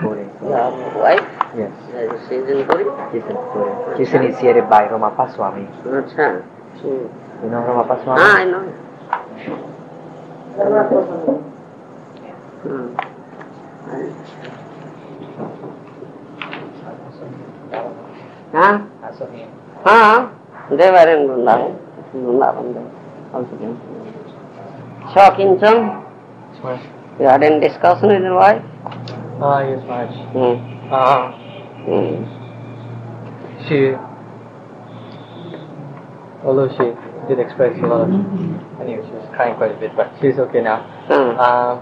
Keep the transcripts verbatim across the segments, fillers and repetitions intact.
Puri. So Your wife? yes. She is in Puri? She's in Puri. She's initiated by Ramappa Swami. Acha. Hmm. You know Ramappa Swami? Ah, I know. Hmm. Huh? Also him. Huh? They were in Vrindavan. Vrindavan they also came. Shocking, Chum. Smash. You had any discussion with your wife? Ah, yes, Maharaj. Hmm. Uh, Hmm. she, although she did express a lot of, anyway, she was crying quite a bit, but she's okay now. Hmm. Um,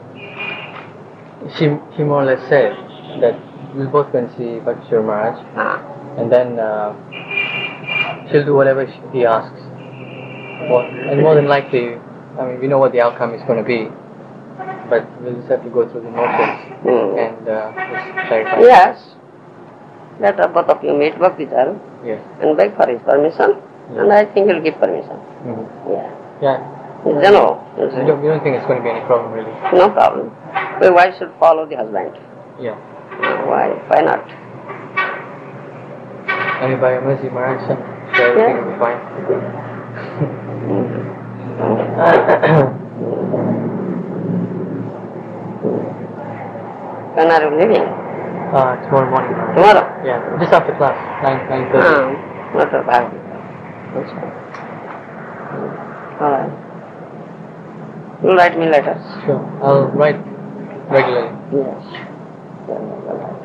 she, he more or less said that we'll both go and see Bhakteshwar Maharaj, Ah. and then uh, she'll do whatever she, he asks. Well, and more than likely, I mean, we know what the outcome is going to be, but we'll just have to go through the motions Hmm. and uh, just clarify. Yes. Let both of you meet Bhaktichar Yes. and beg for his permission, Yeah. and I think he'll give permission. Mm-hmm. Yeah. Yeah. You know, you We don't, we don't think it's going to be any problem, really. no problem. The wife should follow the husband. Yeah. Why? Why not? I mean, by your mercy, Maharaj, so everything Yeah. will be fine. When are you leaving? uh, tomorrow morning, Maharaj. Tomorrow? Yeah, just after class, nine, nine thirty. Ah, not a bad. That's fine. All right. You'll write me letters. Sure, I'll write regularly. Yes. Yeah, all right.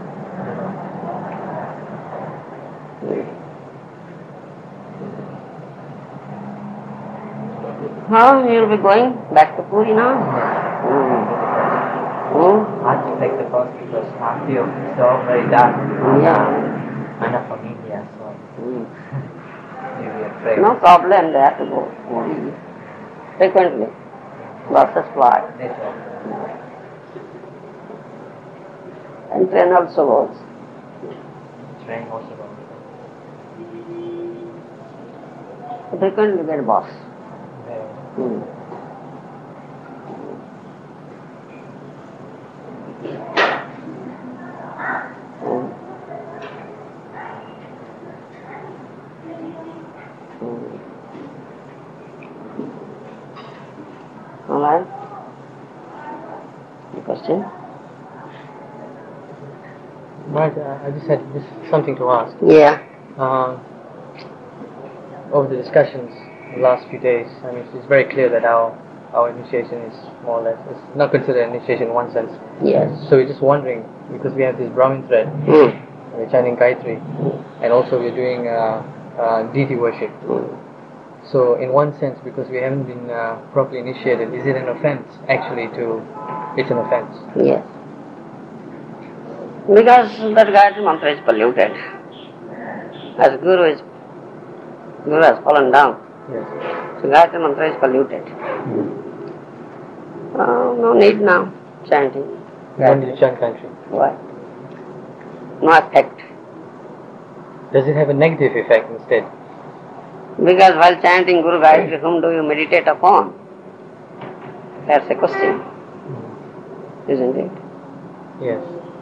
How you'll be going back to Puri now? Mm. Hmm? I have to take the bus because I feel so very dark. Yeah. I'm not from India, so Mm. maybe afraid. No problem, they have to go Puri frequently. Buses fly. And train also goes. Train also goes. Frequently get bus. Hmm. Hmm. Hmm. All right. Any question? Maharaj, uh, I just had just something to ask. Yeah. Um, over the discussions the last few days, I mean, it's very clear that our our initiation is more or less, it's not considered initiation in one sense. Yes. So we're just wondering, because we have this Brahmin thread, Hmm. we're chanting Gayatri, and also we're doing uh, uh, deity worship. Hmm. So in one sense, because we haven't been uh, properly initiated, is it an offense actually to, it's an offense? Yes. Because that Gayatri mantra is polluted. As Guru is, Guru has fallen down. Yes. So Gayatri mantra is polluted. Uh, no need now chanting. We don't need to chant Gayatri. Why? No effect. Does it have a negative effect instead? Because while chanting Guru Gayatri, whom do you meditate upon? That's a question, isn't it? Yes.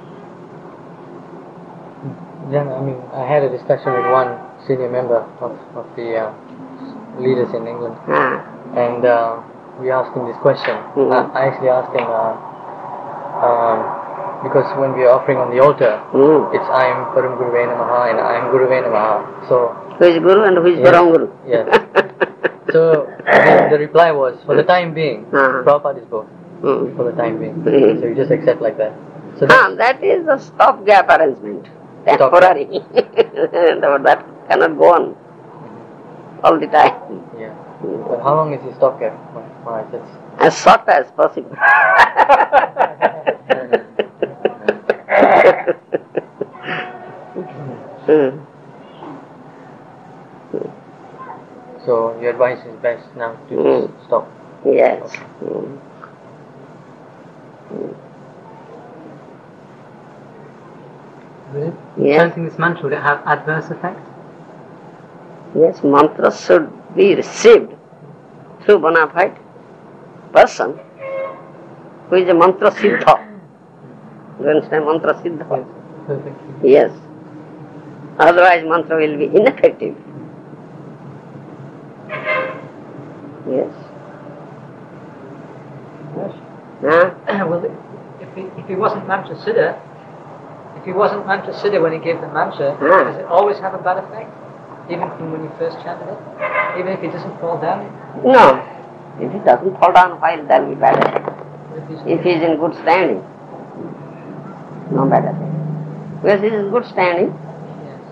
Then, I mean, I had a discussion with one senior member of, of the uh, leaders in England, Ah. and uh, we asked him this question. Mhm. Uh, I actually asked him, uh, um, because when we are offering on the altar, Mm. it's I am Param Guruve Namaha and I am Guruve Namaha. So, Who is Guru and who is Yes. Param Guru? Yes. so the, the reply was, for the time being, Uh-huh. Prabhupada is both, Mm. for the time being. Mhm. So you just accept like that. So Ah, that's, that is a stopgap arrangement. Temporary. That cannot go on all the time. yeah. But how long is the stopgap? Maharaj, that's As short as possible. Hmm. So your advice is best now to Mm. just stop. Yes. Okay. Mm. Mm. Yes. Chanting this mantra, would it have adverse effect? Yes, mantra should be received through bona fide person who is a mantra siddha. You understand? Mantra siddha. Yes. Perfect. Yes. Otherwise mantra will be ineffective. Yes. Yes. Huh? Well, if he, if he wasn't mantra siddha, if he wasn't mantra siddha when he gave the mantra, Ah. does it always have a bad effect? Even from when you first chanted it? Even if he doesn't fall down? No. If he doesn't fall down while, there will be bad effect. If he's, If he is in good standing, no bad effect. Because he is in good standing. yes.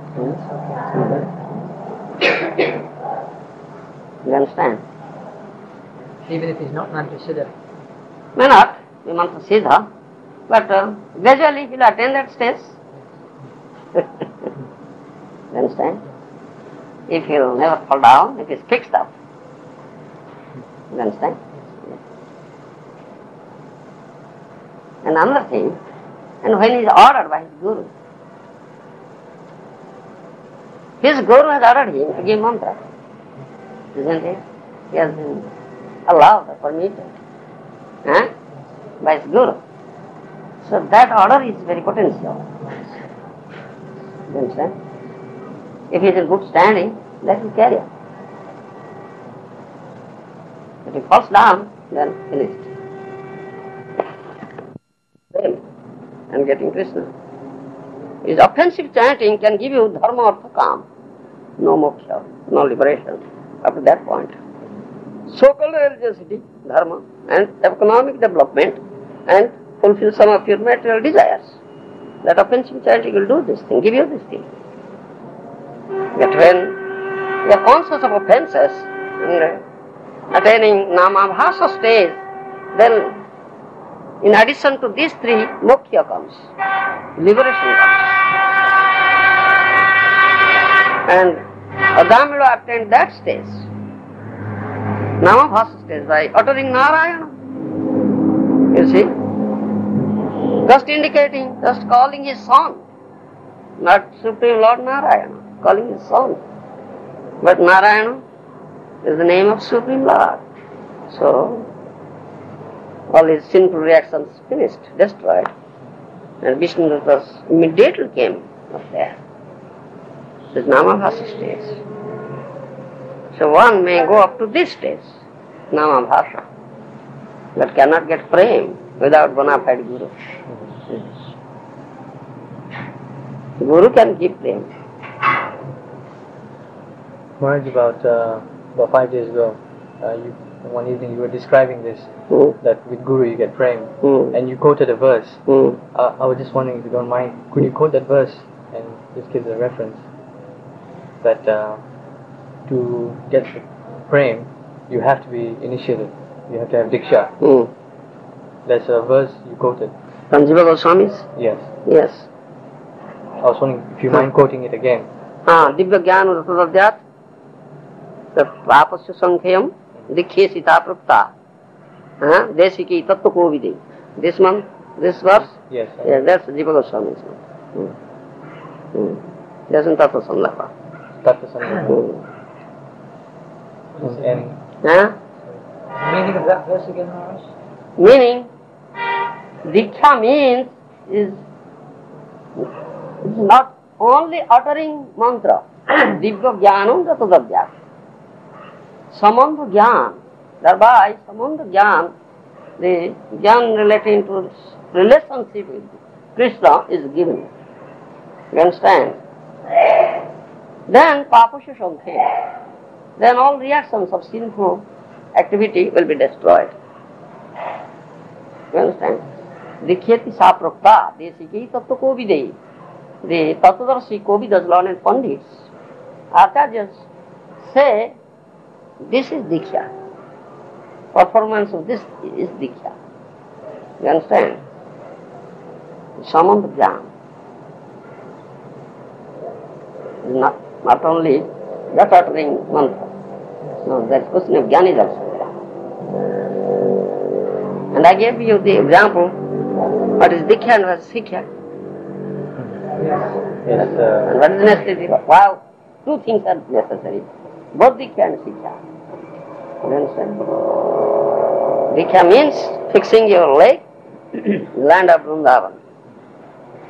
You understand? Even if he's not mantra siddha. May not be mantra siddha, but uh, gradually he will attain that stage. You understand? If he will never fall down, if he is fixed up. You understand? And another thing, and when he is ordered by his guru, his guru has ordered him to give mantra, isn't it? He has been allowed or permitted, eh? By his guru. So that order is very potential. You understand? If he is in good standing, let him carry on. If he falls down, then finished. Then, and getting Krishna. His offensive chanting can give you dharma artha kam, no moksha, no liberation up to that point. So-called religiosity, dharma, and economic development, and fulfill some of your material desires. That offensive chanting will do this thing, give you this thing. But when you are conscious of offences and uh, attaining namabhasa stage, then in addition to these three, moksha comes, liberation comes. And Adam will obtain that stage, namabhasa stage, by uttering Narayana. You see? Just indicating, just calling his son, not Supreme Lord Narayana, calling his son. But Narayana is the name of Supreme Lord. So, all his sinful reactions finished, destroyed. And Vishnu immediately came up there. This is Namabhasa stage. So one may go up to this stage, Namabhasa, but cannot get prem without bona fide Guru. Guru can give prem. Maharaj, about, uh, about five days ago, uh, you, one evening you were describing this, Hmm. that with Guru you get prem, Hmm. and you quoted a verse. Hmm. Uh, I was just wondering if you don't mind, could you quote that verse and just give the reference? That uh, to get the prem, you have to be initiated, you have to have diksha. Hmm. There's a verse you quoted. From Jiva Goswami's? Yes. Yes. I was wondering if you mind quoting it again. Ah, Divya Jnana Ratadavyat, the Papasya Sankhayam, Dikhye Sita Prapta, ah, Desiki Tattva Kovide. This month, this verse? Yes. I- Yes, that's Jiva Goswami's. Hmm. Hmm. That's in Tattva Sandhapa. Tattva Sangha. Hmm. And Huh? The meaning of that verse again, Maharaj? Meaning, Diksha means is, is not only uttering mantra, Divya Jnanam Ratadavyat. Samandha Jnana, thereby Samandha Jnana, the Jnana relating to relationship with Krishna is given. You understand? Then Papasya Sankhya, then all reactions of sinful activity will be destroyed. You understand? Dikhyati sa prakta, desiki tattva kovide. The Tattvadarshi Kovidas, learned Pandits, Acharyas say, this is Diksha. Performance of this is Diksha. You understand? Samandha Jnana. Not, not only that uttering mantra. No, that question of Jnana is also there. And I gave you the example, what is Diksha and what is Siksha. yes, uh, And what is necessary? Wow, two things are necessary. Both Diksha and Siksha. You understand? Diksha means fixing your leg, land of Vrindavan.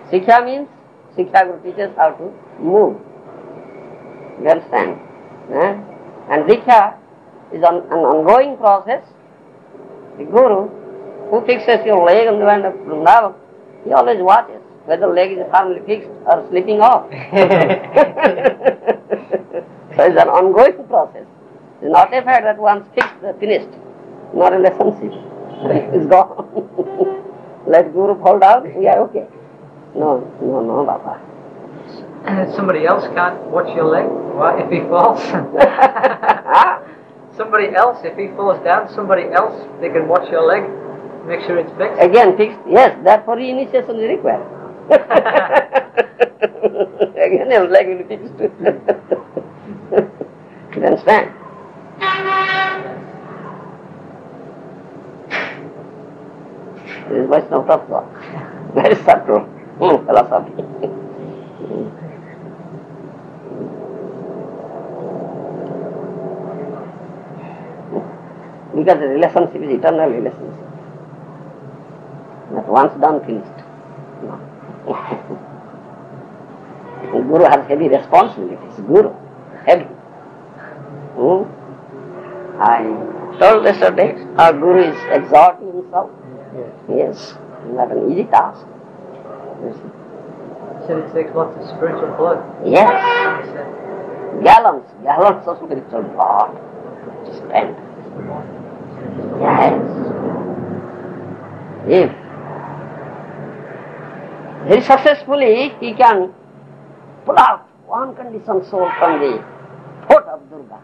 Siksha means, Siksha Guru teaches how to move. You understand? Eh? And Diksha is an, an ongoing process. The Guru, who fixes your leg on the land of Vrindavan, he always watches whether the leg is firmly fixed or slipping off. So it's an ongoing process. It's not a fact that once fixed, finished. Not a relationship. It's gone. Let Guru fall down, we are okay. No, no, no, Baba. Somebody else can't watch your leg what, if he falls. Somebody else, if he falls down, somebody else, they can watch your leg, make sure it's fixed. Again fixed, yes, therefore initiation is required. Again your leg will be fixed. You understand? This is Vaishnava Tattva. Very subtle mm, philosophy. Because the relationship is eternal relationship. Not once done, finished. No. The Guru has heavy responsibilities. Guru, heavy. Hmm? I told yesterday, our Guru is exalting himself. Yes, not an easy task. He said it takes lots of spiritual blood. Yes. Gallons, gallons of spiritual blood to spend. Yes. If very successfully he can pull out one conditioned soul from the foot of Durga,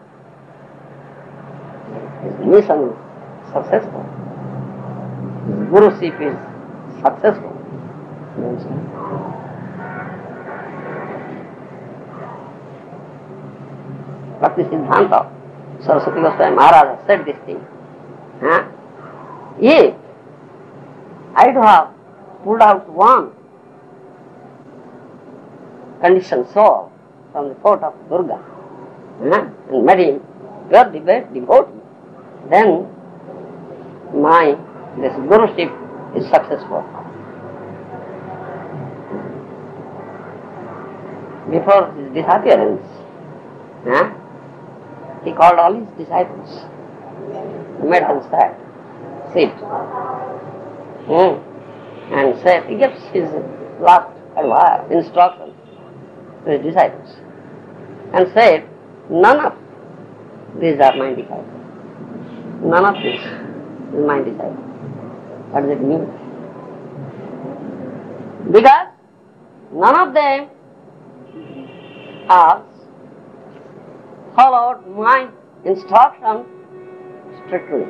his mission is successful. His guruship is successful. You understand? Bhakti Siddhanta Saraswati Goswami Maharaj said this thing. Huh? If I would have pulled out one conditioned soul from the foot of Durga, huh, and made him pure devotee, then my this guruship is successful. Before his disappearance, huh, he called all his disciples, made them stand, sit, hmm, and said, he gives his last advice, instruction to his disciples, and said, none of these are my disciples. None of this is my disciple. What does it mean? Because none of them have followed my instruction strictly.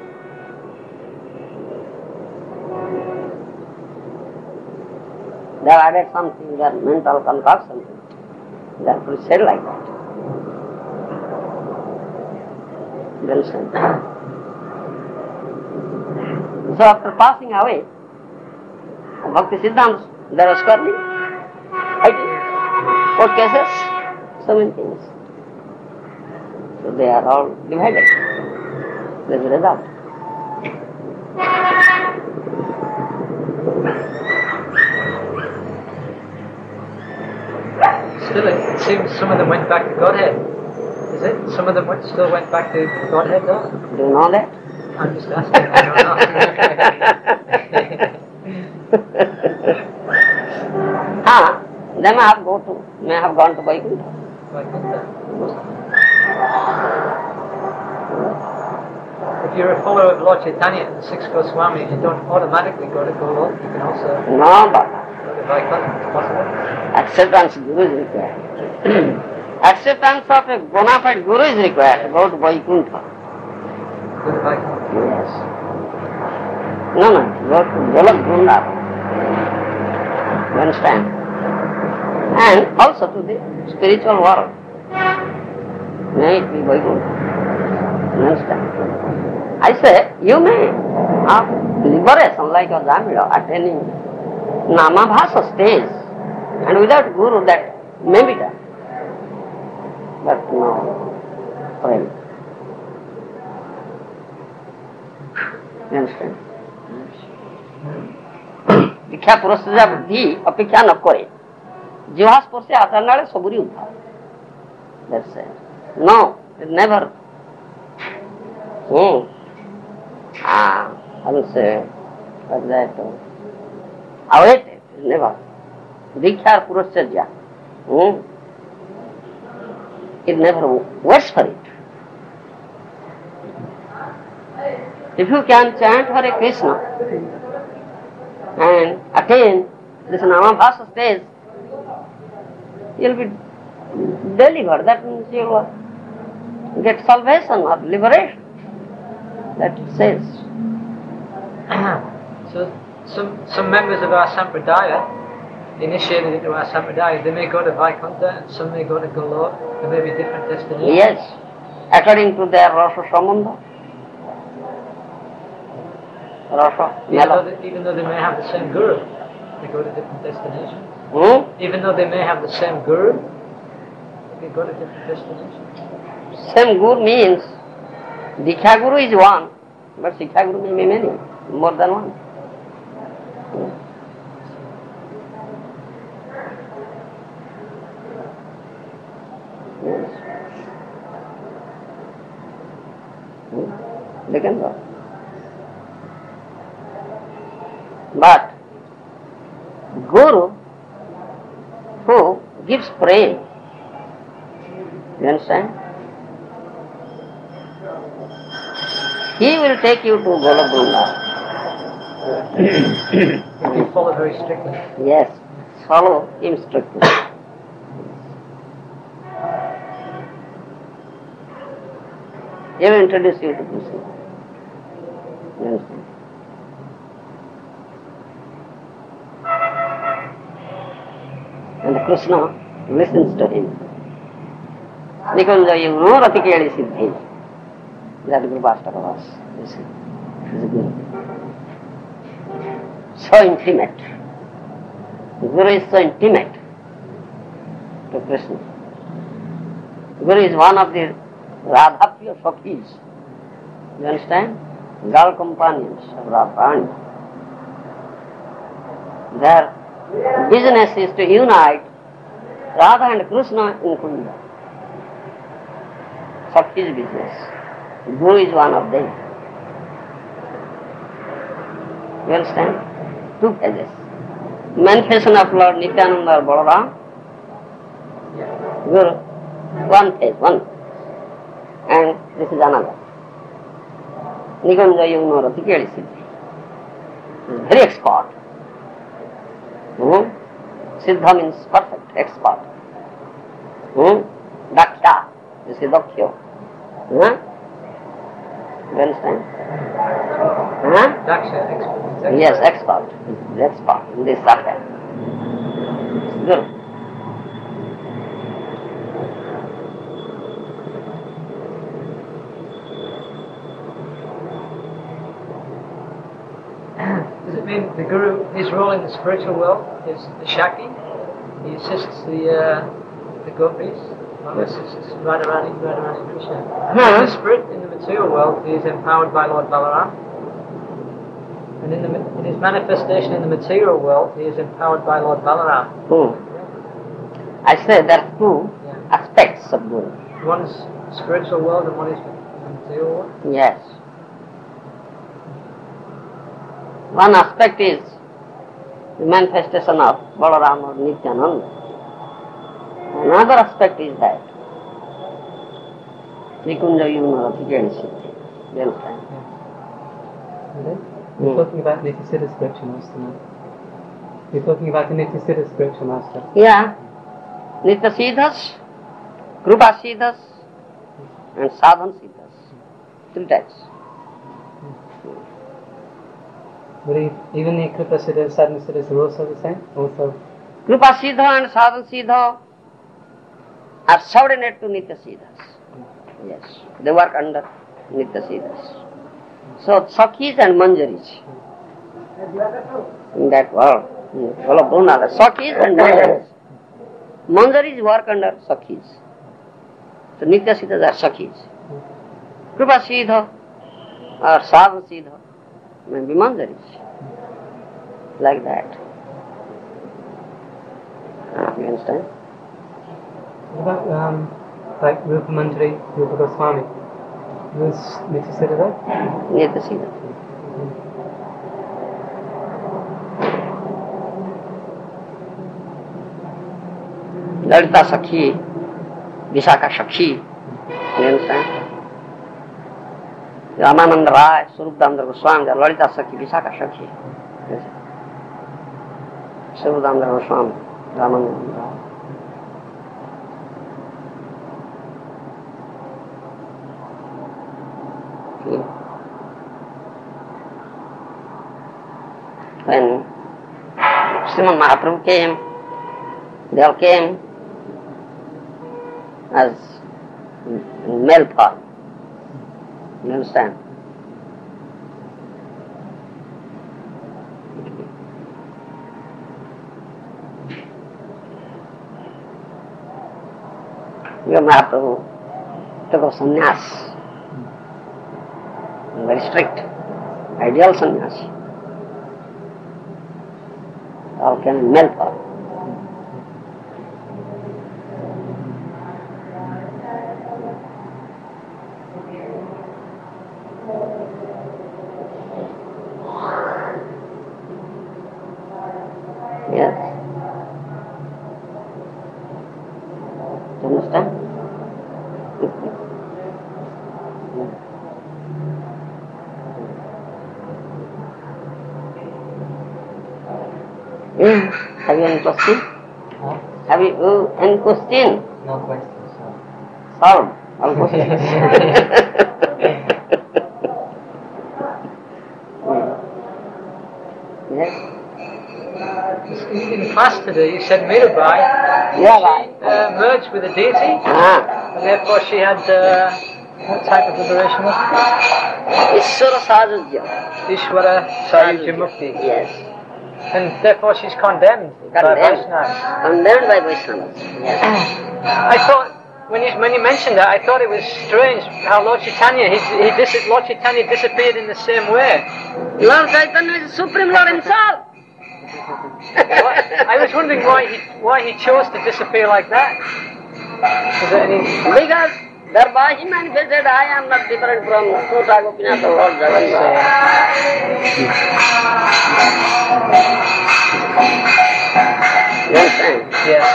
They have added something, their mental concoction. Therefore said like that. You understand? So after passing away, Bhakti Siddhanta, there was quarreling, fighting, court cases, so many things. So they are all divided. There is a result. Still, it seems some of them went back to Godhead. Is it? Some of them went, still went back to Godhead though? Do you know that? I'm just asking. I don't know. Ah, they may have go to, may have gone to Vaikuntha. If you're a follower of Lord Chaitanya and the six Goswamis, you don't automatically go to Golok. You can also No, but go to Vaikuntha. It's possible. acceptance Guru is required. Acceptance of a bona fide Guru is required to go to Vaikuntha. Go to Vaikuntha. Yes. No, no, go to Golok Vrindavan. You understand? And also to the spiritual world. May it be Vaikuntha. You understand? I say, you may have liberation like a Jamila attaining Namabhasa stage, and without Guru that may be done. But no, friend. You understand? दीक्षा पुरस्कार बुद्धि अपेक्षा न करे जिह्वा स्पर्शे आचरणारे सबुरी उद्धार. That's it. No, it never. Hmm. Ah, I will say like that. Await it, never. Diksha Purasarya. Hmm. It never waits for it. If you can chant Hare Krishna and attain this Namabhasa stage, you will be delivered. That means you will get salvation or liberation. That it says. So some some members of our sampradaya, initiated into our sampradaya, they may go to Vaikuntha and some may go to Golok. There may be different destinations. Yes, according to their Rasa Sambandha. Rasa, even, though they, even though they may have the same guru, they go to different destinations. Hmm? Even though they may have the same guru, they go to different destinations. Same guru means Diksha Guru is one, but Siksha Guru may be many, more than one. Hmm. Yes. Hmm. They can go. But Guru who gives praying, you understand? He will take you to Golok Vrindavan. If you follow very strictly. Yes, follow him strictly. He will introduce you to Krishna. You understand? And Krishna listens to him. Nikunja yunno ratikeli siddhi. That Guru Bhasta was. You see, he is a Guru. So intimate. Guru is so intimate to Krishna. Guru is one of the Radhapriya Sakhis. You understand? Girl companions of Radharani. Their business is to unite Radha and Krishna in Kunda. Sakhi's business. Guru is one of them. You understand? Two phases. Manifestation of Lord Nityananda or Balaram. Guru, one phase, one. And this is another. Nikunja Yugno Ratikeli Siddhi. Very expert. Hmm? Siddha means perfect, expert. Hmm? Daksha, this is Dakshya. Huh? You understand? Huh? Daksha, expert. Yes, expert. Expert in this affair. Good. Does it mean the Guru, his role in the spiritual world is the Shakti? He assists the uh, the gopis, or Yes. assists Radharani, Radharani Krishna. Huh? In the spirit, in the material world, he is empowered by Lord Balaram. And in, the, in his manifestation in the material world, he is empowered by Lord Balaram. Hmm. I said there are two Yeah. aspects of Guru. One is spiritual world and one is the material world. Yes. One aspect is the manifestation of Balaram or Nityananda. Another aspect is that Nikunja Yugno Ratikeli Siddhi. You understand? We're Hmm. talking about Nityasiddha scripture, Master. now. We're talking about the Nityasiddha scripture, Master. Yeah. Nitya Siddhas, Krupa Siddhas, and Sadhan Siddhas. Three types. But e- even the Kripa Siddha, Sadhana Siddhas are also the same? Also, Krupa Siddha and Sadhan Siddha are subordinate to Nitya Siddhas. Yes. They work under Nitya Siddhas. So Sakhis and Manjaris in that world. Golok Vrindavan. Sakhis and Manjaris. Manjaris work under Sakhis. So Nitya Siddhas are Sakhis. Krupa Siddha or Sadhan Siddha may be Manjaris. Like that. You understand? What about um, like Rupa Mantri, Rupa Goswami? Was Nitya that? Need to see that. Lalita Sakhi, Visakha Sakhi. You understand? Ramananda Rai, Swarup Damodar Goswami, Lalita Sakhi, Visakha Sakhi. Yes. Swarup Damodar Goswami, Ramananda Rai. When Srimad Mahaprabhu came, they all came as in male form. You understand? Your Mahaprabhu took a sannyas, very strict, ideal sannyas. All came in male form. Yes. Do you understand? Yeah. Have you any question? Huh? Have you uh, any question? No questions. So. Solved all questions. Yes. In class today, you said Mirabai, Yeah, right. uh, merged with a deity, Ah. and therefore she had uh, what type of liberation was Ishvara Sajajya. it? Ishvara Sayujya Mukti. Yes. And therefore she's condemned, by Condemned. Vaishnavas. Condemned by Vaishnavas. Yes. I thought, when you, when you mentioned that, I thought it was strange how Lord Chaitanya, he, he dis- Lord Chaitanya disappeared in the same way. Lord Chaitanya is the Supreme Lord himself. I was wondering why he why he chose to disappear like that. Is there any? Because thereby he manifested, I am not different from Sota Gopinath or Lord Jagannath. You understand? Yes.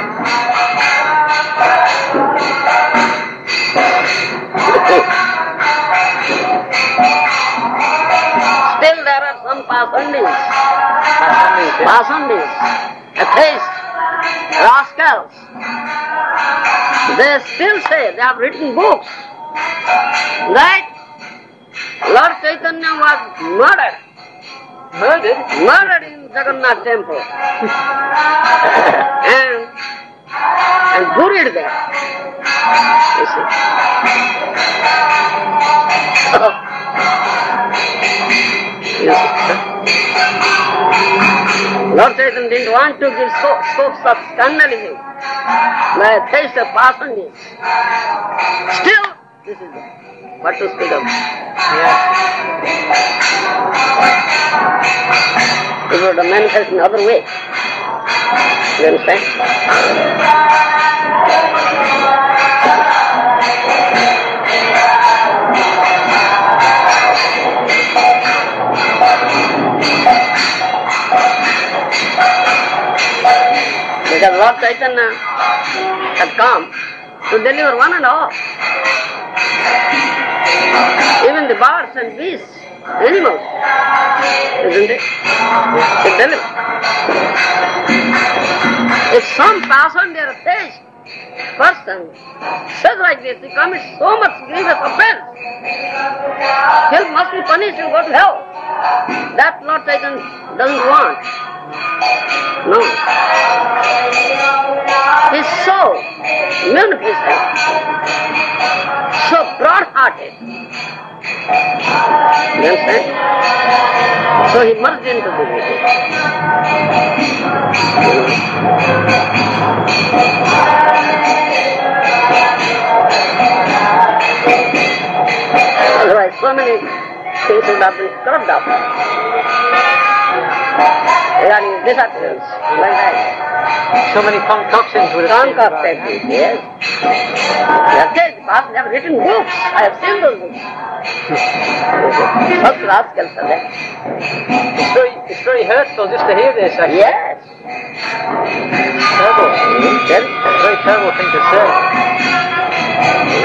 Still there are some pasandis, pasandis, atheists, rascals. They still say, they have written books, that Lord Chaitanya was murdered, Murdered? murdered in Jagannath temple and, and buried there. You see. Yes. Lord Chaitanya didn't want to give so, scopes of scandalism. My taste of passion. Still, this is it. What to speak of? Yes. It would have manifested in other way. You understand? Because Lord Chaitanya had come to deliver one and all. Even the birds and beasts, animals, isn't it? It delivers. If some person their taste person says like this, he commits so much grievous offense, he must be punished and go to hell. That Lord Chaitanya doesn't want. No. He's so munificent, so broad-hearted. You understand? So he merged into the deity. Otherwise, so many things would have been scrubbed up. Regarding disappearance, like that. So many concoctions would have Concocted it, yes. That's it. The past, they have written books. I have seen those books. Such rascals are there. It's very, it's very hurtful just to hear this, actually. Yes. Terrible. Yes. It's a very terrible thing to say.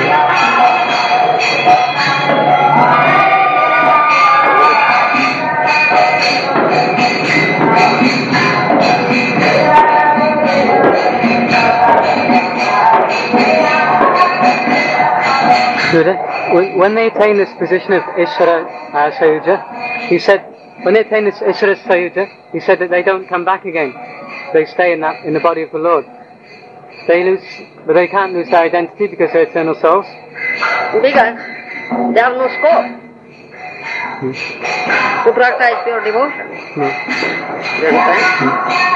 When they attain this position of Ishvara uh, Sayuja, he said, when they attain this Ishvara Sayuja, he said that they don't come back again. They stay in that in the body of the Lord. They lose, but they can't lose their identity because they're eternal souls. Because they have no scope Hmm. to practice pure devotion. Hmm. You understand?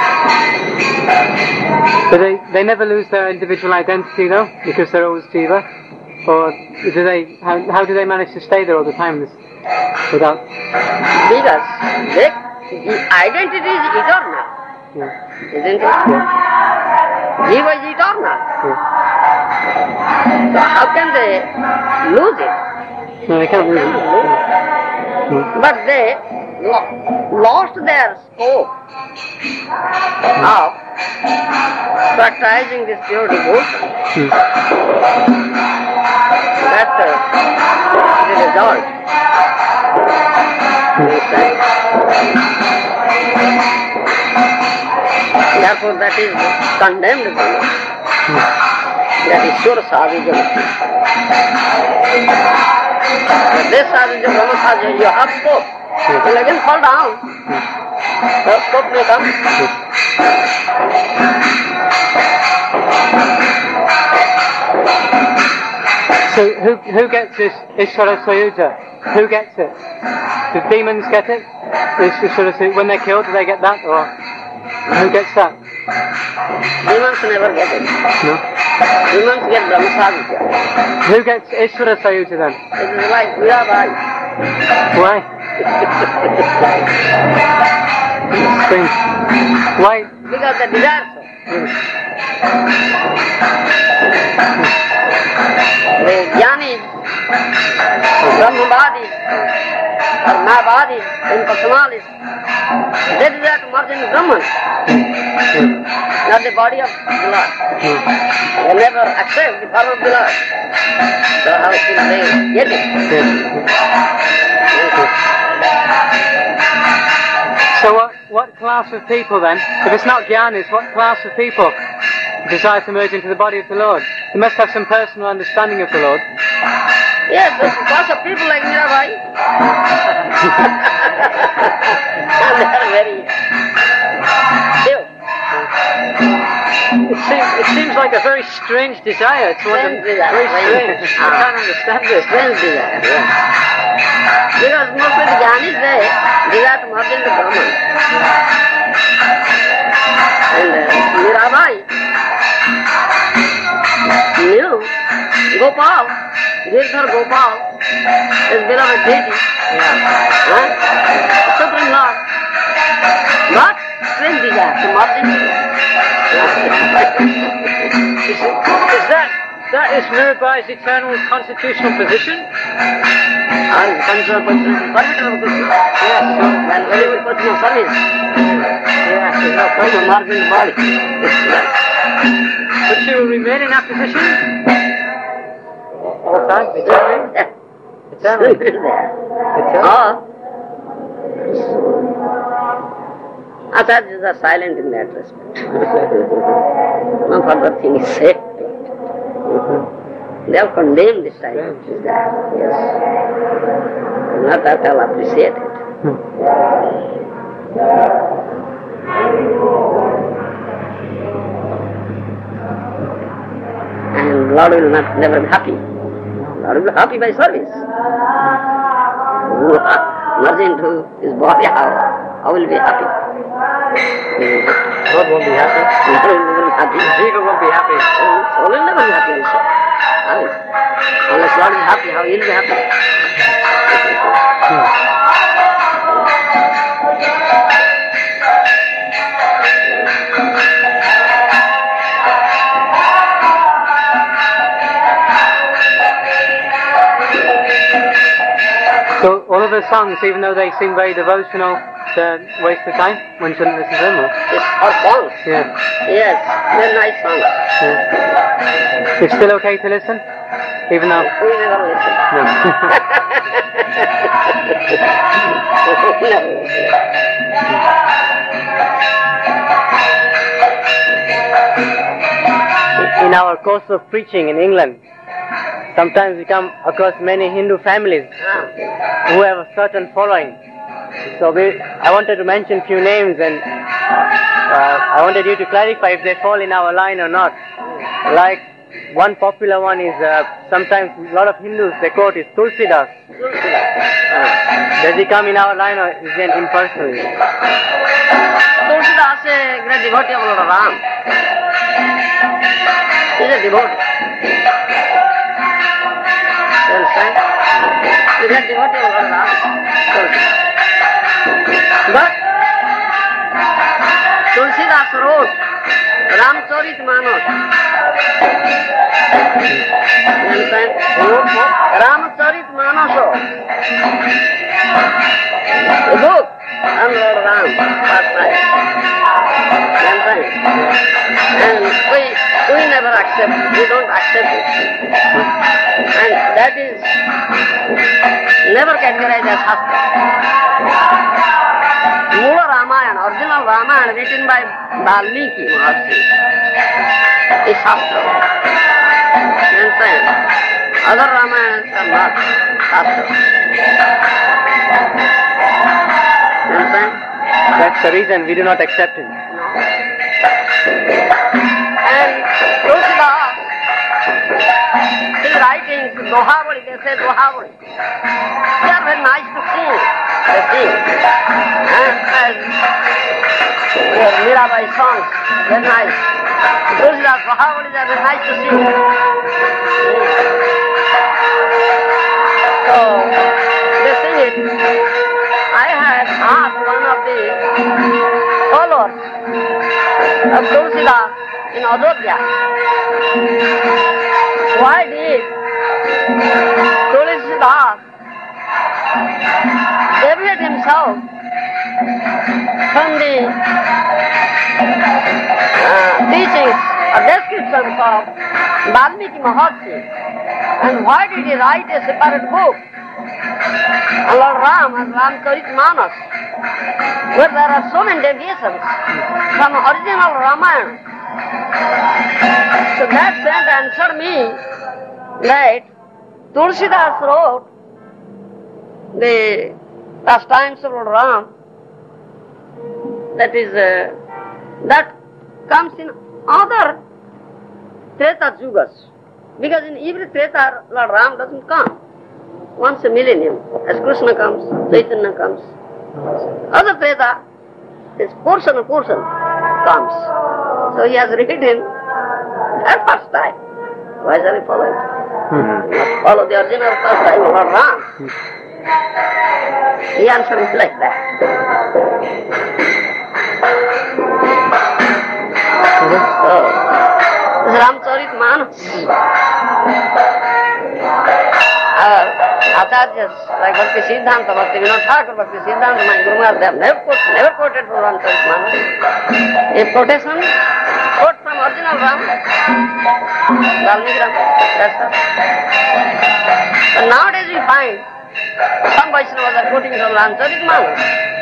But they, they never lose their individual identity though, because they're always Jiva? Or do they, how, how do they manage to stay there all the time this, without... Because they, the identity is eternal, Yeah. isn't it? Yeah. Jiva is eternal. Yeah. So how can they lose it? No, they can't lose They it. cannot lose it. Hmm. But they lo- lost their scope of practicing this pure devotion. Hmm. That's uh, the result. Understand? Therefore, that is condemned by us. That is sure sadhujam. This sadhujam, Brahma sadhujam, you have scope. You will again fall down. The scope may come. So who who gets this Ishvara Sayuja? Who gets it? Do demons get it? This Ishvara Sayuja, when they're killed, do they get that? Or who gets that? Demons never get it. No. Demons get Brahma sadhujam. Who gets Ishvara Sayuja then? It is like Mirabai. Why? Strange. Why? Because the desire so. The jnanis, Brahmavadis, or Mayavadis, impersonalists, they desire to merge in Brahman, not the body of the Lord. They never accept the form of the Lord. So how can they get it? So what, what class of people then, if it's not jnanis, what class of people desire to merge into the body of the Lord? They must have some personal understanding of the Lord. Yes, there's a class of people like Mirabai. And they are very still. It seems, it seems like a very strange desire to want to... Strange desire. Very strange. I can't understand this. Strange desire, yes. Because mostly the jnanis, they desire to merge into Brahman. And uh, Mirabai knew Gopal, Girdhar Gopal, his beloved deity, Yeah. huh? Supreme Lord. But strange desire to merge into Is, it, is that that is Mirabai's eternal constitutional position? and control position, servitor of Krishna. Yes. So, And very good person of service. yes. There's no point of merging the body. But she will remain in that position all the time, eternally. Yeah. Eternally. Still there. Eternally. Or acharyas are silent in that respect. No further thing is said. They have condemned this type of desire. Yes. Not at all appreciated. And Lord will not never be happy. Lord will be happy by service. Merge into his body, how, how will be happy? God won't be happy. Lord will never be happy. Jiva won't be happy. Soul will never be happy also. Unless, unless Lord is happy, how he'll be happy? cover songs, even though they seem very devotional, to waste the time? One shouldn't listen to them? Or? It's our songs. Yeah. Yes, they're nice songs. Yeah. It's still okay to listen? Even though... We never listen. No. We never listen. In our course of preaching in England, sometimes we come across many Hindu families who have a certain following. So we, I wanted to mention few names, and uh, I wanted you to clarify if they fall in our line or not. Like one popular one is uh, sometimes a lot of Hindus they quote is Tulsidas. Uh, does he come in our line or is he an impersonal? Tulsidas is a great devotee of Lord Ram. He is a devotee. You understand? He is a devotee of Lord Ram. But Tulsidas wrote Ramcharit Manas. You understand? He wrote what? Ramcharit Manas. A book on Lord Ram, last night. You understand? And we, we never accept it. We don't accept it. And that is never categorized as Shastra. Mula Ramayana, original Ramayana written by Valmiki Maharshi is Shastra. You understand? Other Ramayanas are not Shastra. You understand? That's the reason we do not accept him. And Tulsidas, his writings, Dohavali, they say Dohavali. They are very nice to sing. They sing. And as uh, Mirabai songs, very nice. Tulsidas, Dohavali, they are very nice to sing. So, they sing it. I had asked one of the followers of Tulsidas in Ayodhya, why did Tulsidas deviate himself from the uh, teachings or descriptions of Valmiki Maharshi, and why did he write a separate book on Lord Ram and Ramcharit Manas, where there are so many deviations from original Ramayana? So that saint answered me that Tulsidas wrote the pastimes of Lord Ram, that is, uh, that comes in other Treta Yugas, because in every Treta Lord Ram doesn't come once a millennium. As Krishna comes, Chaitanya comes. Other Treta, his portion of portion comes. So he has written that first time. Why shall we follow it? Mm-hmm. Must follow the original first time of Lord Ram. Mm-hmm. He answered it like that. So, this is Ramcharit Manas. Our Acharyas like Bhakti Siddhanta, Bhakti Vinod Thakur, Bhakti Siddhanta, my Guru Maharaj, they have never, quote, never quoted from Ramcharit Manas. A quotation, quote from original Ram, Valmiki Ram, that's all. But nowadays we find some Vaishnavas are quoting from Ramcharit Manas.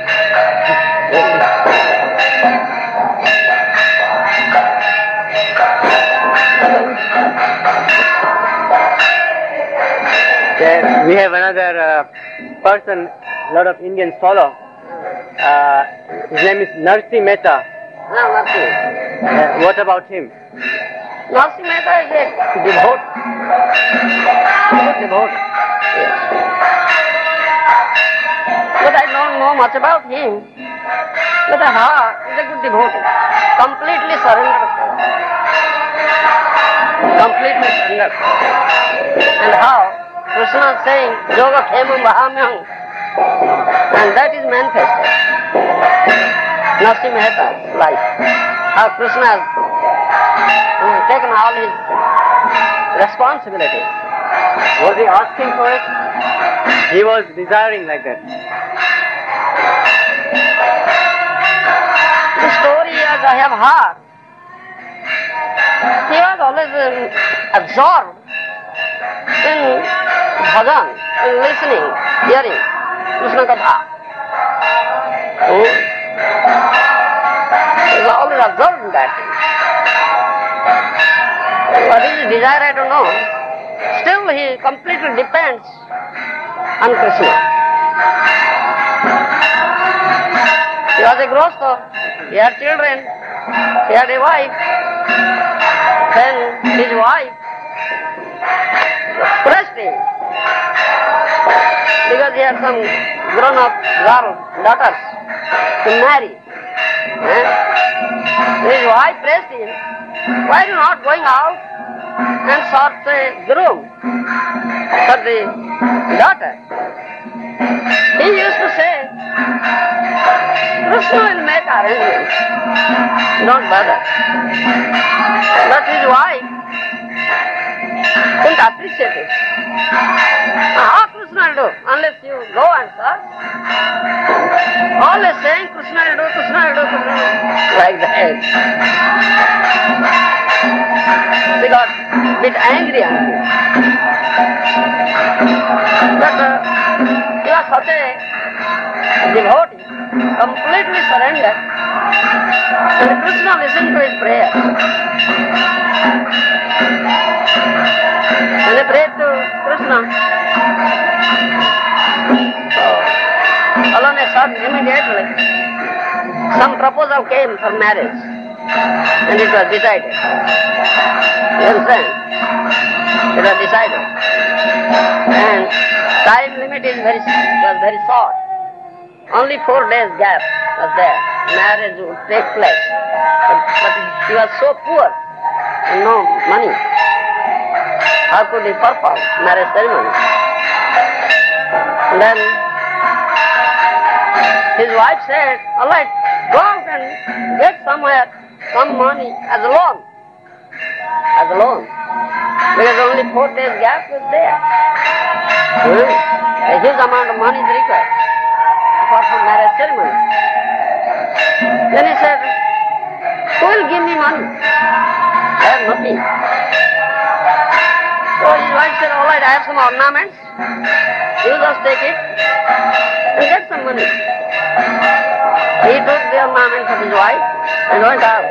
There, we have another uh, person, a lot of Indians follow. Uh, his name is Narsi Mehta. Ah, Narsi. Uh, what about him? Narsi Mehta is a devote. Good devote. Yes. But I don't know much about him. But I heard he's a good devotee. Completely surrendered. Completely surrendered. And how? Krishna is saying, Yoga Khemam Vahamyam, and that is manifested. Narsi Mehta's life. How Krishna has uh, taken all his responsibilities. Was he asking for it? he was desiring like that. The story as I have heard, he was always uh, absorbed in bhajan, in listening, hearing Krishna Katha. Hmm? He was always absorbed in that thing. What is his desire, I don't know. Still he completely depends on Krishna. He was a grostha, he had children, he had a wife. Then his wife pressed him because he had some grown-up girls, daughters to marry. Eh? His wife pressed him, why are you not going out and sought a groom for the daughter? He used to say, Krishna will make arrangements, don't bother. But his wife couldn't appreciate it. How Krishna will do unless you go and search? Always saying Krishna will do, Krishna will do, Krishna will do. Like that. She got a bit angry on him. But uh, he was such a devotee, completely surrendered. And Krishna listened to his prayer. And he prayed to Krishna. So, all on a sudden, immediately, some proposal came for marriage. And it was decided. You understand? It was decided. And time limit is very was very short. Only four days gap was there. Marriage would take place. But, but he was so poor and no money. How could he perform marriage ceremony? And then his wife said, all right, go out and get somewhere some money as a loan. As a loan. Because only four days gap was there. Hmm? A huge amount of money is required apart from marriage ceremony. Then he said, who will give me money? I have nothing. So his wife said, all right, I have some ornaments. You just take it and get some money. He took the ornaments of his wife and went out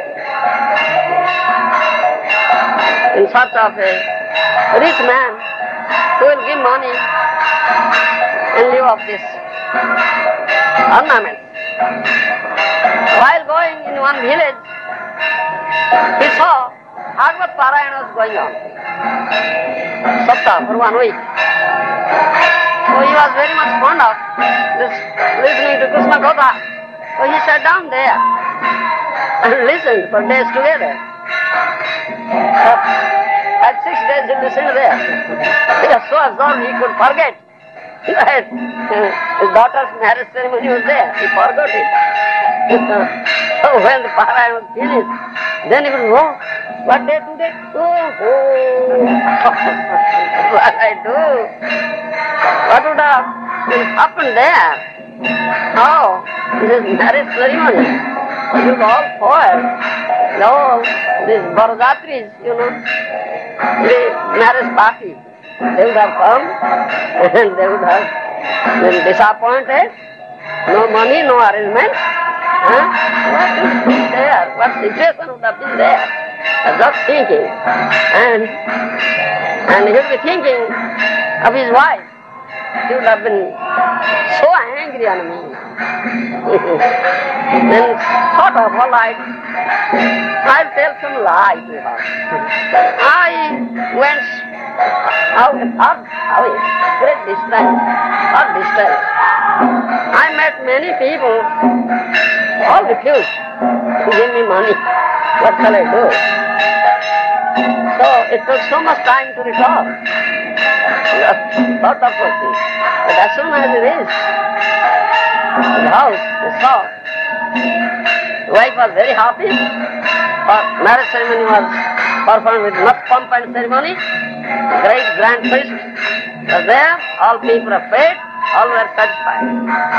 in search of a rich man who will give money in lieu of this ornament. While going in one village, he saw Bhagavad Parayana was going on. Saptah for one week. So he was very much fond of this, listening to Krishna Katha. So he sat down there and listened for days together. So, at six days he listened there. He was so absorbed he could forget that his daughter's marriage ceremony was there. He forgot it. So when the Parayana was finished, then he would know what day today? Oh, oh. What I do? What would have happened there? How? This marriage ceremony was all spoiled. No, these Barazatris, you know, the marriage party, they would have come and they would have been disappointed. No money, no arrangement. Huh? What would be there? What situation would have been there? I was just thinking. And, and he would be thinking of his wife. He would have been so angry on me. Then thought of, all right, I'll tell some lie to her. I went out and up, away, great distance, or distance. I met many people, all refused to give me money. What shall I do? So it took so much time to resolve. Thought of those things. But as soon as it is, the house is saw. The wife was very happy. Her marriage ceremony was performed with much pomp and ceremony. Great grand priest was there, all people of faith, all were satisfied.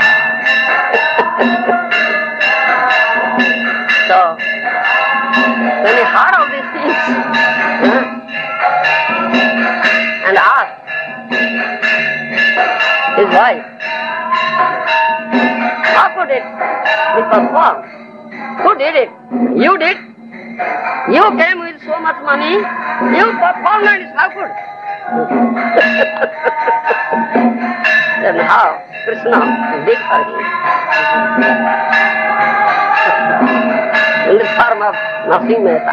So, when he heard all these things, huh, and asked his wife, how could it be performed? Who did it? You did. You came with so much money, you performed it, how could? Then how Krishna did for him? In the form of Narasimha Mehta.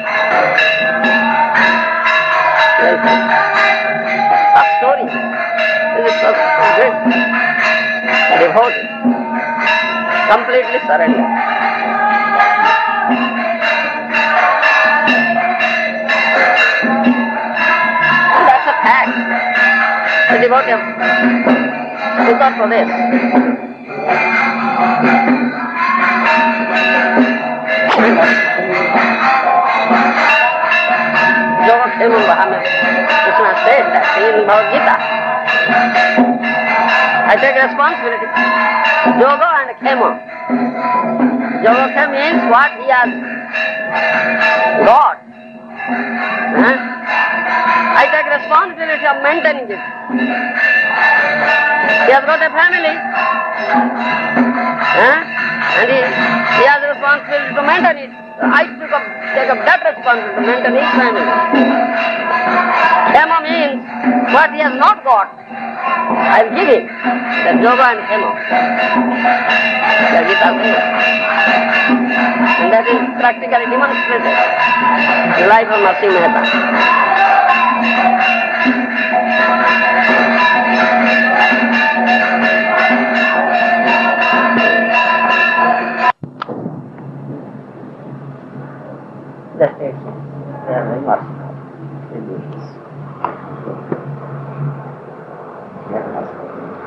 A story. This is so great. Devoted. Completely surrendered. And that's a fact. The devotee of Uttar Pradesh. Yoga Khemam Bahamya. Krishna said that in Bhagavad Gita. I take responsibility. Yoga and Khema. Yoga Khema means what he has got. Huh? I take responsibility of maintaining it. He has got a family. Huh? And he, he has a responsibility to maintain it. I took up, take up that responsibility to maintain his family. Khema means what he has not got, I will give him. That's yoga and khema. The Gita says. And that is practically demonstrated in the life of Narasimha Mehta. Just take it. They are very merciful. They do this. They are merciful.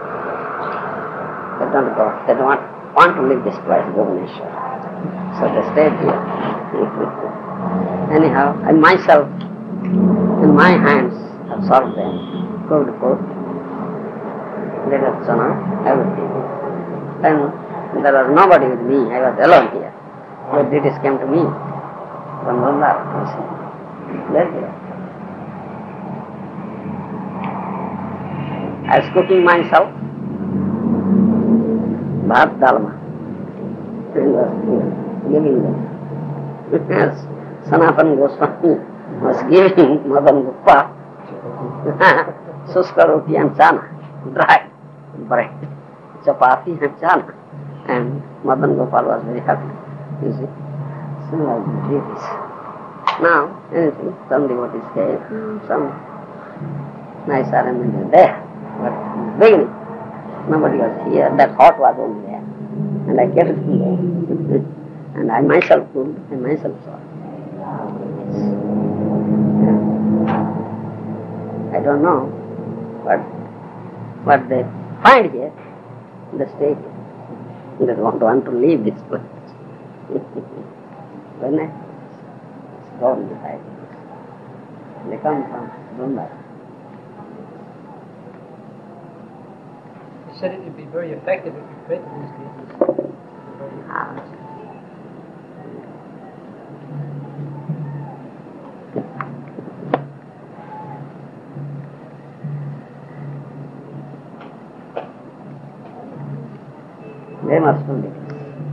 They don't go. They don't want, want to leave this place, Bhubaneswar. So they stayed here. Anyhow, I myself, in my hands, have solved them. Cooked food, little chana, everything. Then there was nobody with me. I was alone here. The British came to me. From Vrindavan, there you are. I was cooking myself, bhat dalma, and was giving them. As Sanatana Goswami was giving Madan Gupta, Suska roti and chana, dry bread, chapati and chana, and Madan Gopal was very happy, you see. Like this. Now, anything, some devotees came, some nice arrangement is there. But in the beginning, nobody was here, that hot was only there. And I kept it there. And I myself cooked, and myself saw. I don't know what, what they find here, they stay here. They don't want to leave this place. When I go inside, they come from Mumbai. You said it would be very effective if you created these deities. Ah. They must do it.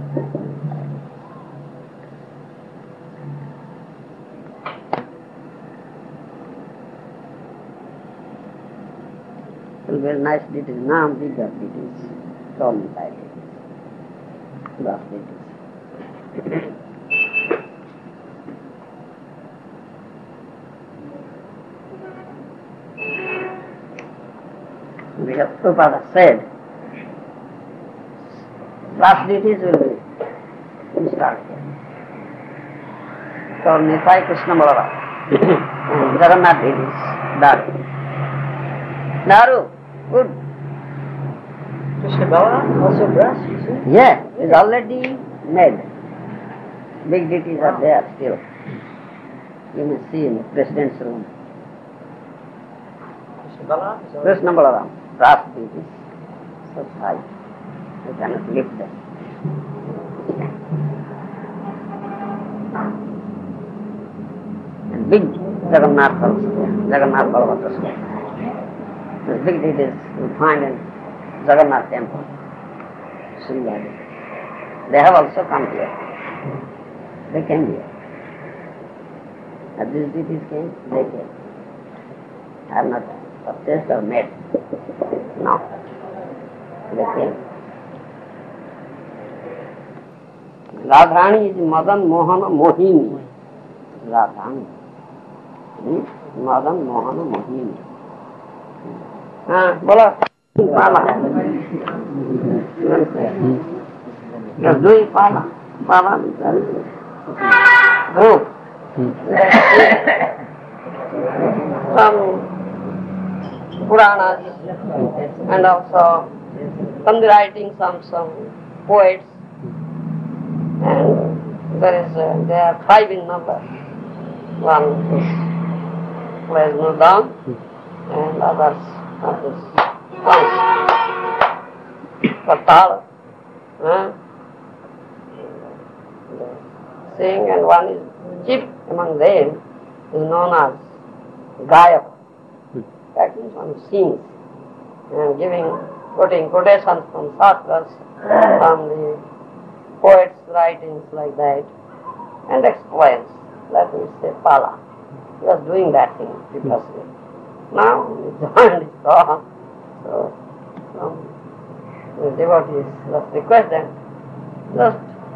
Very nice deities, now bigger deities, tall like it, glass deities. Because Prabhupada said, glass deities will be installed here. So Nitai Krishna Balaram and Jagannath deities, Daru. Daru. Good. Krishna Balaram, also brass, you see? Yeah, it's already made. Big deities are there still. You may see in the president's room. Krishna Krishna Balaram, brass beads, so high, you cannot lift them. And big Jagannath also there, Jagannath Balabhadra Swami. The big deities you find in Jagannath temple, Srinagar. They have also come here. They came here. As these deities came, they came. I have not purchased or made. No. They came. Radharani is Madan Mohana Mohini. Radharani. Hmm? Madan Mohana Mohini. Ah, bola. Pala. Just doing Pala. Pala is very good. Group. Some Puranas and also some writing some some poets, and there is uh, there are five in number. One is plays Mridang and others are this songs, Patal, uh, sing, and one is chief among them is known as Gayak. That means one sings and giving, quoting quotations from Shastras, from the poets' writings like that, and explains. That means say Pala. He was doing that thing previously. Now he joined his song, so um, the devotees just request them, just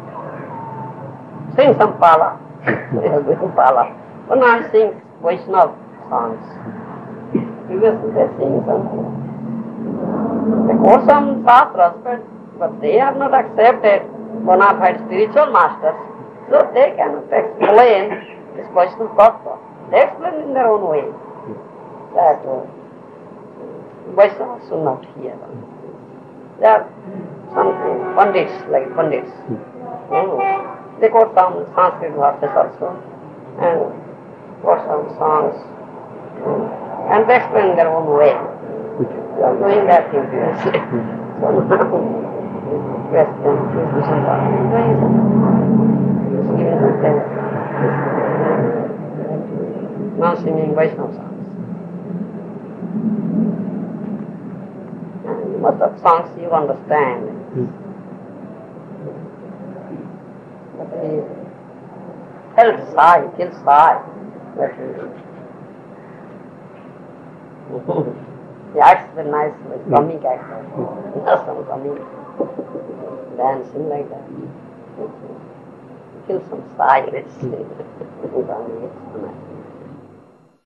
sing some Pala. They are doing Pala. But now he sings Vaishnava songs. Previously they sing something. They quote some Shastras, but, but they are not accepted bona fide spiritual masters, so they cannot explain this Vaishnava Tattva. They explain in their own way that uh, Vaishnavas should not hear them. They are something, pandits, like pandits. Mm. They quote some Sanskrit verses also, and quote some songs, mm. and they explain in their own way. They are doing that thing previously. So now, question, please do some work. Doing something. Just giving some time. Now singing Vaishnava songs. And most of songs you understand. Mm. But he felt shy, feel shy. But he acts very nicely, comic actor. Not some comic. Dancing like that. He feels some shy, let's say.